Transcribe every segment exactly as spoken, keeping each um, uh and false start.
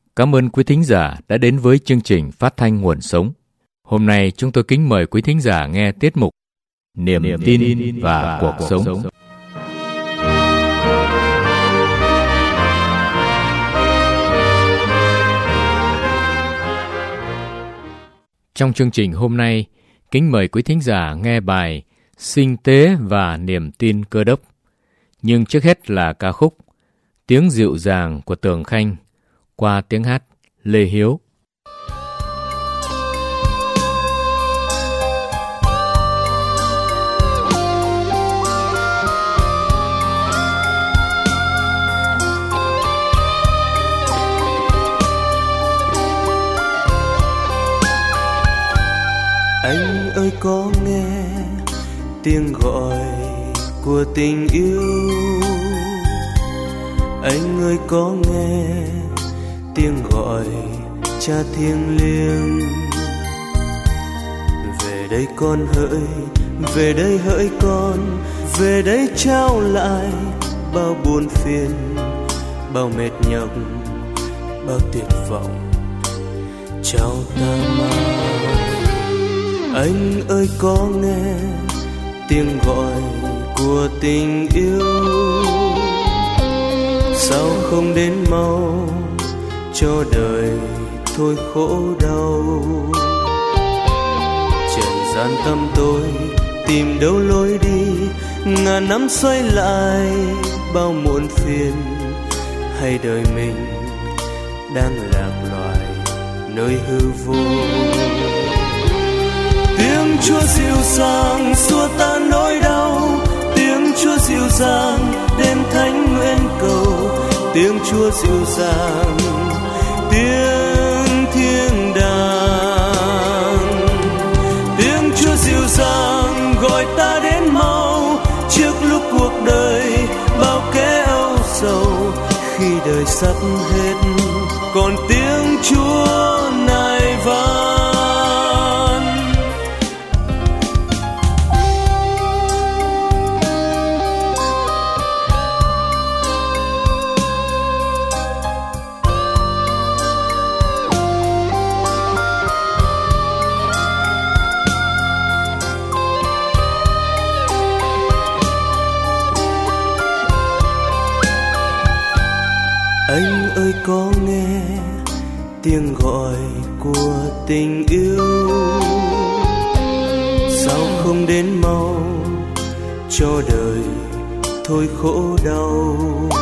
Cảm ơn quý thính giả đã đến với chương trình Phát thanh Nguồn Sống. Hôm nay chúng tôi kính mời quý thính giả nghe tiết mục Niềm, Niềm tin, tin và, và cuộc, cuộc sống. sống. Trong chương trình hôm nay, kính mời quý thính giả nghe bài Sinh tế và niềm tin Cơ đốc. Nhưng trước hết là ca khúc Tiếng dịu dàng của Tường Khanh qua tiếng hát Lê Hiếu. Anh ơi có nghe tiếng gọi của tình yêu, anh ơi có nghe tiếng gọi cha thiêng liêng. Về đây con hỡi, về đây hỡi con, về đây trao lại bao buồn phiền, bao mệt nhọc, bao tuyệt vọng, trao ta mau. Anh ơi có nghe tiếng gọi của tình yêu, sao không đến mau cho đời thôi khổ đau. Trần gian tâm tôi tìm đâu lối đi, ngàn năm xoay lại bao muộn phiền. Hay đời mình đang lạc loài nơi hư vô. Tiếng Chúa dịu dàng xua tan nỗi đau, tiếng Chúa dịu dàng đêm thánh nguyện cầu. Tiếng Chúa dịu dàng, tiếng thiên đàng. Tiếng Chúa dịu dàng gọi ta đến mau, trước lúc cuộc đời bao kẻ âu sầu. Khi đời sắp hết, còn tiếng Chúa nài vang. Anh ơi có nghe tiếng gọi của tình yêu, sao không đến mau cho đời thôi khổ đau.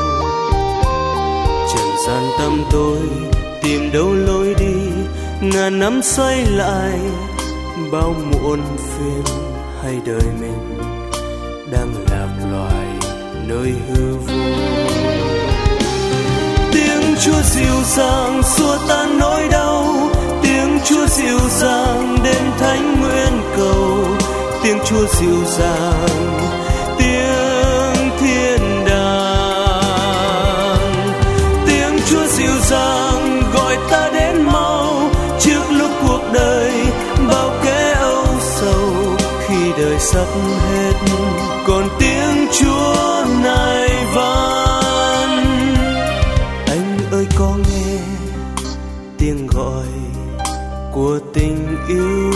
Trần gian tâm tôi tìm đâu lối đi, ngàn năm xoay lại bao muộn phiền. Hay đời mình đang lạc loài nơi hư vô. Tiếng Chúa dịu dàng xua tan nỗi đau, tiếng Chúa dịu dàng đến thánh nguyện cầu. Tiếng Chúa dịu dàng, tiếng thiên đàng. Tiếng Chúa dịu dàng gọi ta đến mau, trước lúc cuộc đời bao kẻ âu sầu. Khi đời sắp hết, còn tiếng Chúa nài vang. Có nghe tiếng gọi của tình yêu,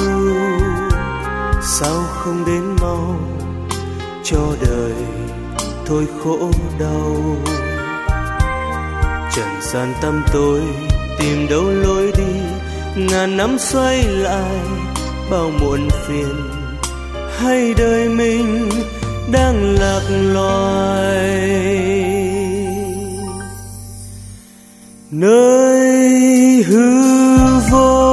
sao không đến mau cho đời thôi khổ đau. Trần gian tâm tôi tìm đâu lối đi, ngàn năm xoay lại bao muộn phiền. Hay đời mình đang lạc loài nơi hư vô.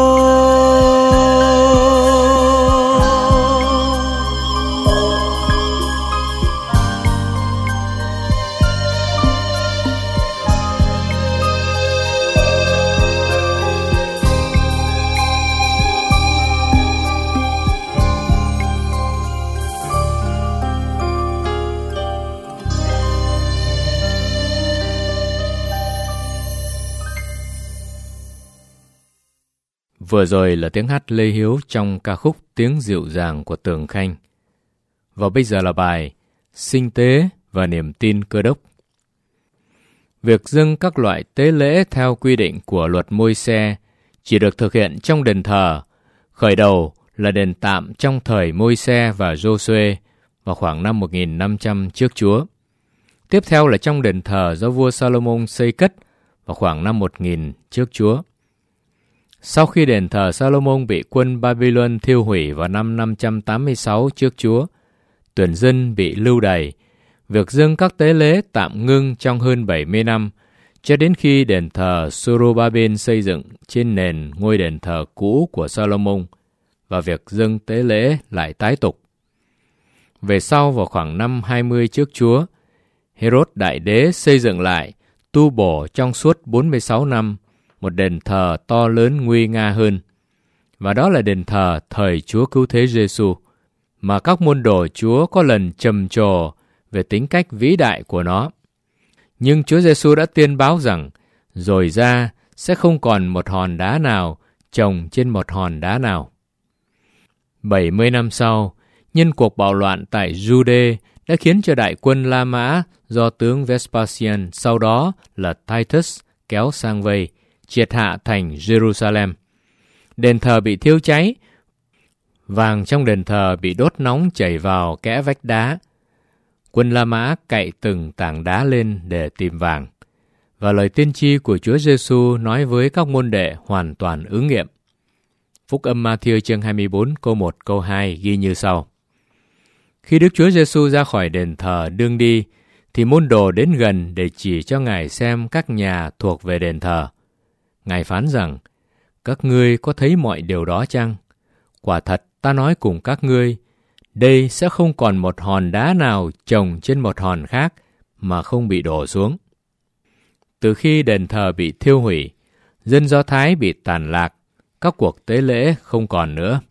Vừa rồi là tiếng hát Lê Hiếu trong ca khúc Tiếng dịu dàng của Tường Khanh. Và bây giờ là bài Sinh tế và niềm tin Cơ đốc. Việc dâng các loại tế lễ theo quy định của luật Môi-se chỉ được thực hiện trong đền thờ. Khởi đầu là đền tạm trong thời Môi-se và Giô-suê vào khoảng năm một nghìn năm trăm trước Chúa. Tiếp theo là trong đền thờ do vua Salomon xây cất vào khoảng năm một nghìn trước Chúa. Sau khi đền thờ Salomon bị quân Babylon thiêu hủy vào năm năm trăm tám mươi sáu trước Chúa, tuyển dân bị lưu đày, việc dâng các tế lễ tạm ngưng trong hơn bảy mươi năm, cho đến khi đền thờ Zorobabel xây dựng trên nền ngôi đền thờ cũ của Salomon, và việc dâng tế lễ lại tái tục. Về sau, vào khoảng năm hai mươi trước Chúa, Herod Đại Đế xây dựng lại, tu bổ trong suốt bốn mươi sáu năm, một đền thờ to lớn nguy nga hơn. Và đó là đền thờ thời Chúa Cứu Thế Giê-xu, mà các môn đồ Chúa có lần trầm trồ về tính cách vĩ đại của nó. Nhưng Chúa Giê-xu đã tiên báo rằng, rồi ra sẽ không còn một hòn đá nào chồng trên một hòn đá nào. bảy mươi năm sau, nhân cuộc bạo loạn tại Jude đã khiến cho đại quân La Mã do tướng Vespasian, sau đó là Titus, kéo sang vây, triệt hạ thành Jerusalem. Đền thờ bị thiêu cháy, vàng trong đền thờ bị đốt nóng chảy vào kẽ vách đá. Quân La Mã cậy từng tảng đá lên để tìm vàng. Và lời tiên tri của Chúa Giê-xu nói với các môn đệ hoàn toàn ứng nghiệm. Phúc âm Ma-thi-ơ chương hai mươi bốn câu một câu hai ghi như sau. Khi Đức Chúa Giê-xu ra khỏi đền thờ đương đi, thì môn đồ đến gần để chỉ cho Ngài xem các nhà thuộc về đền thờ. Ngài phán rằng, các ngươi có thấy mọi điều đó chăng? Quả thật ta nói cùng các ngươi, đây sẽ không còn một hòn đá nào chồng trên một hòn khác mà không bị đổ xuống. Từ khi đền thờ bị thiêu hủy, dân Do Thái bị tàn lạc, các cuộc tế lễ không còn nữa.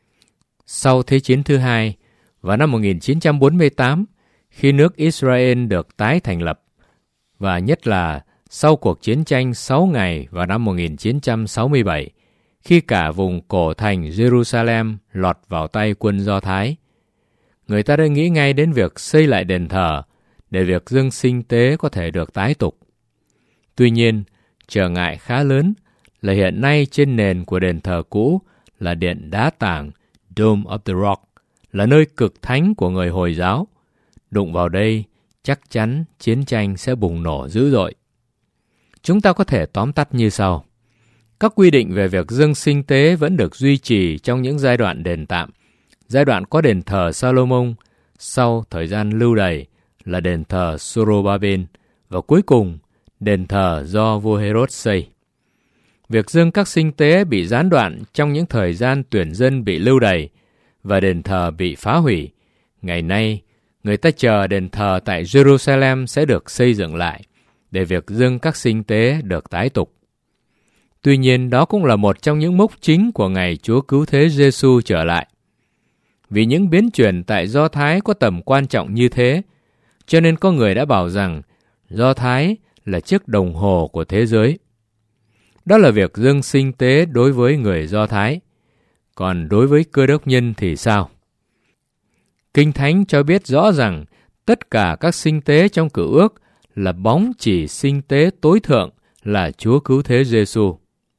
Sau Thế chiến thứ hai, vào năm một nghìn chín trăm bốn mươi tám, khi nước Israel được tái thành lập, và nhất là sau cuộc chiến tranh sáu ngày vào năm một nghìn chín trăm sáu mươi bảy, khi cả vùng cổ thành Jerusalem lọt vào tay quân Do Thái, người ta đã nghĩ ngay đến việc xây lại đền thờ để việc dâng sinh tế có thể được tái tục. Tuy nhiên, trở ngại khá lớn là hiện nay trên nền của đền thờ cũ là điện đá tảng Dome of the Rock, là nơi cực thánh của người Hồi giáo. Đụng vào đây, chắc chắn chiến tranh sẽ bùng nổ dữ dội. Chúng ta có thể tóm tắt như sau. Các quy định về việc dâng sinh tế vẫn được duy trì trong những giai đoạn đền tạm. Giai đoạn có đền thờ Salomon, sau thời gian lưu đày là đền thờ Zorobabel, và cuối cùng đền thờ do vua Herod xây. Việc dâng các sinh tế bị gián đoạn trong những thời gian tuyển dân bị lưu đày và đền thờ bị phá hủy. Ngày nay, người ta chờ đền thờ tại Jerusalem sẽ được xây dựng lại, để việc dâng các sinh tế được tái tục. Tuy nhiên, đó cũng là một trong những mốc chính của ngày Chúa Cứu Thế Giê-xu trở lại. Vì những biến chuyển tại Do Thái có tầm quan trọng như thế, cho nên có người đã bảo rằng Do Thái là chiếc đồng hồ của thế giới. Đó là việc dâng sinh tế đối với người Do Thái. Còn đối với Cơ Đốc nhân thì sao? Kinh Thánh cho biết rõ rằng tất cả các sinh tế trong Cựu Ước là bóng chỉ sinh tế tối thượng là Chúa Cứu Thế Giê-xu.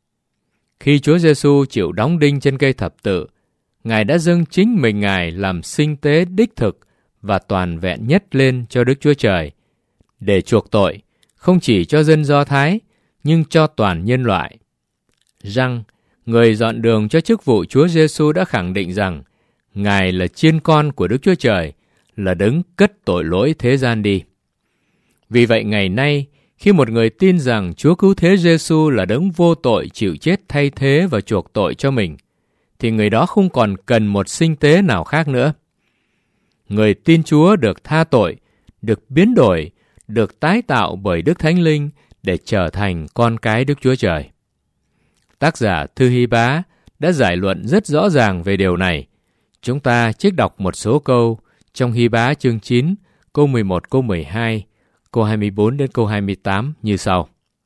Khi Chúa Giê-xu chịu đóng đinh trên cây thập tự, Ngài đã dâng chính mình Ngài làm sinh tế đích thực và toàn vẹn nhất lên cho Đức Chúa Trời, để chuộc tội, không chỉ cho dân Do Thái, nhưng cho toàn nhân loại. Răng, người dọn đường cho chức vụ Chúa Giê-xu, đã khẳng định rằng Ngài là chiên con của Đức Chúa Trời, là đấng cất tội lỗi thế gian đi. Vì vậy ngày nay, khi một người tin rằng Chúa Cứu Thế Giê-xu là đấng vô tội chịu chết thay thế và chuộc tội cho mình, thì người đó không còn cần một sinh tế nào khác nữa. Người tin Chúa được tha tội, được biến đổi, được tái tạo bởi Đức Thánh Linh để trở thành con cái Đức Chúa Trời. Tác giả Thư Hy Bá đã giải luận rất rõ ràng về điều này. Chúng ta trích đọc một số câu trong Hy Bá chương chín, câu mười một, câu mười hai, câu hai mươi bốn đến câu hai mươi tám như sau.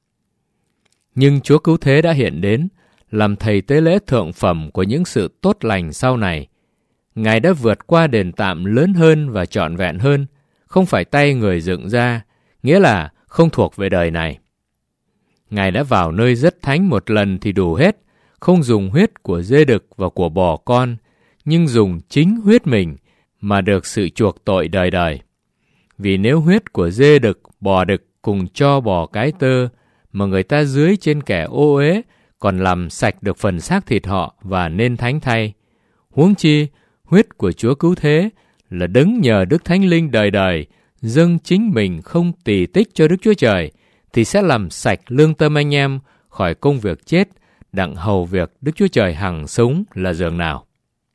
Nhưng Chúa Cứu Thế đã hiện đến, làm thầy tế lễ thượng phẩm của những sự tốt lành sau này. Ngài đã vượt qua đền tạm lớn hơn và trọn vẹn hơn, không phải tay người dựng ra, nghĩa là không thuộc về đời này. Ngài đã vào nơi rất thánh một lần thì đủ hết, không dùng huyết của dê đực và của bò con, nhưng dùng chính huyết mình mà được sự chuộc tội đời đời. Vì nếu huyết của dê đực, bò đực cùng cho bò cái tơ mà người ta dưới trên kẻ ô uế còn làm sạch được phần xác thịt họ và nên thánh thay, huống chi huyết của Chúa cứu thế là đấng nhờ Đức Thánh Linh đời đời dâng chính mình không tỳ tích cho Đức Chúa Trời, thì sẽ làm sạch lương tâm anh em khỏi công việc chết, đặng hầu việc Đức Chúa Trời hằng sống là dường nào.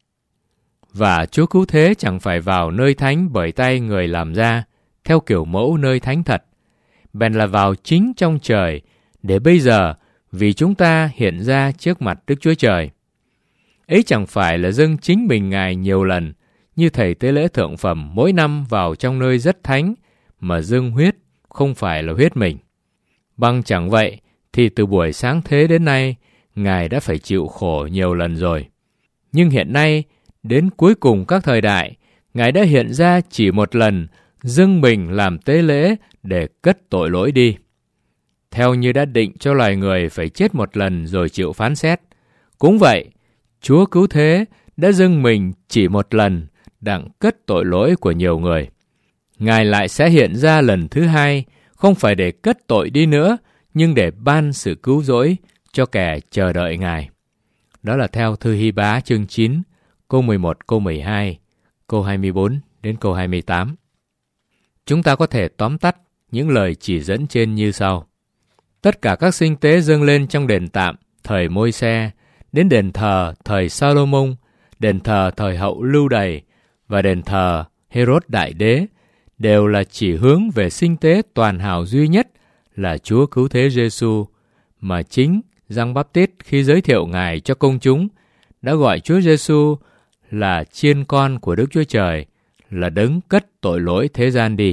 Và Chúa cứu thế chẳng phải vào nơi thánh bởi tay người làm ra, theo kiểu mẫu nơi thánh thật, bèn là vào chính trong trời, để bây giờ vì chúng ta hiện ra trước mặt Đức Chúa Trời. Ấy chẳng phải là dâng chính mình Ngài nhiều lần, như thầy tế lễ thượng phẩm mỗi năm vào trong nơi rất thánh, mà dâng huyết không phải là huyết mình. Bằng chẳng vậy, thì từ buổi sáng thế đến nay, Ngài đã phải chịu khổ nhiều lần rồi. Nhưng hiện nay, đến cuối cùng các thời đại, Ngài đã hiện ra chỉ một lần, dâng mình làm tế lễ để cất tội lỗi đi. Theo như đã định cho loài người phải chết một lần rồi chịu phán xét, cũng vậy, Chúa cứu thế đã dâng mình chỉ một lần, đặng cất tội lỗi của nhiều người. Ngài lại sẽ hiện ra lần thứ hai, không phải để cất tội đi nữa, nhưng để ban sự cứu rỗi cho kẻ chờ đợi Ngài. Đó là theo thư Hy-bá chương chín, câu mười một, câu mười hai, câu hai mươi bốn đến câu hai mươi tám. Chúng ta có thể tóm tắt những lời chỉ dẫn trên như sau. Tất cả các sinh tế dâng lên trong đền tạm thời Môi-se, đến đền thờ thời Sa-lô-mông, đền thờ thời hậu Lưu Đày và đền thờ Hê-rốt Đại Đế đều là chỉ hướng về sinh tế toàn hảo duy nhất là Chúa cứu thế Giê-xu, mà chính Giăng Báp-tít khi giới thiệu Ngài cho công chúng đã gọi Chúa Giê-xu là chiên con của Đức Chúa Trời, là đấng cất tội lỗi thế gian đi.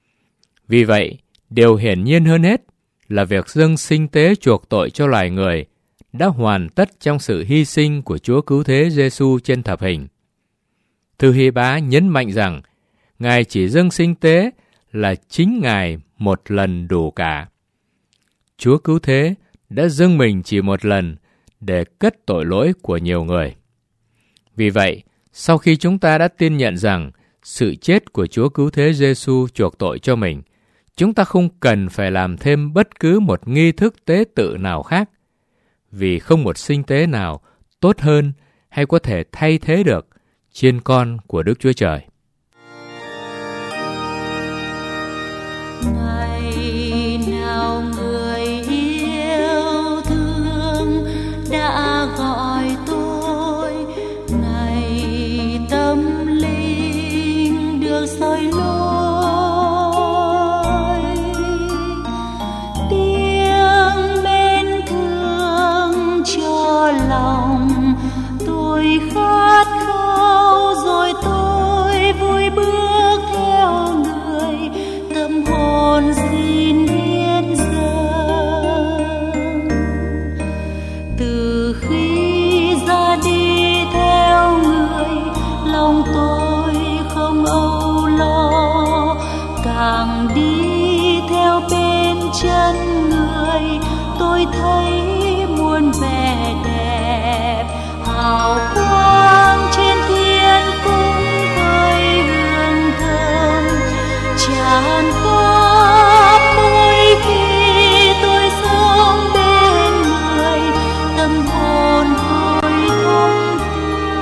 Vì vậy, điều hiển nhiên hơn hết là việc dâng sinh tế chuộc tội cho loài người đã hoàn tất trong sự hy sinh của Chúa cứu thế Giê-xu trên thập hình. Thư Hy-bá nhấn mạnh rằng Ngài chỉ dâng sinh tế là chính Ngài một lần đủ cả. Chúa cứu thế đã dâng mình chỉ một lần để cất tội lỗi của nhiều người. Vì vậy, sau khi chúng ta đã tin nhận rằng sự chết của Chúa cứu thế Giê-xu chuộc tội cho mình, chúng ta không cần phải làm thêm bất cứ một nghi thức tế tự nào khác, vì không một sinh tế nào tốt hơn hay có thể thay thế được chiên con của Đức Chúa Trời. Ngày nào người yêu thương đã gọi tôi, ngày tâm linh được soi lối, tiếng mến thương cho lòng tôi khát khao, rồi tôi vui bước theo người, tâm hồn xin hiến dâng. Từ khi ra đi theo người, lòng tôi không âu lo, càng đi theo bên chân người, tôi thấy muôn vẻ đẹp hào quang trên thiên cung khơi hương thơm tràn khắp mỗi khi tôi sống bên người, tâm hồn tôi thông tươi.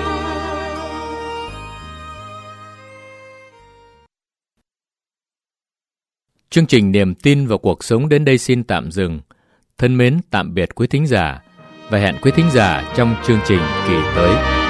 Chương trình Niềm tin và cuộc sống đến đây xin tạm dừng. Thân mến tạm biệt quý thính giả và hẹn quý thính giả trong chương trình kỳ tới.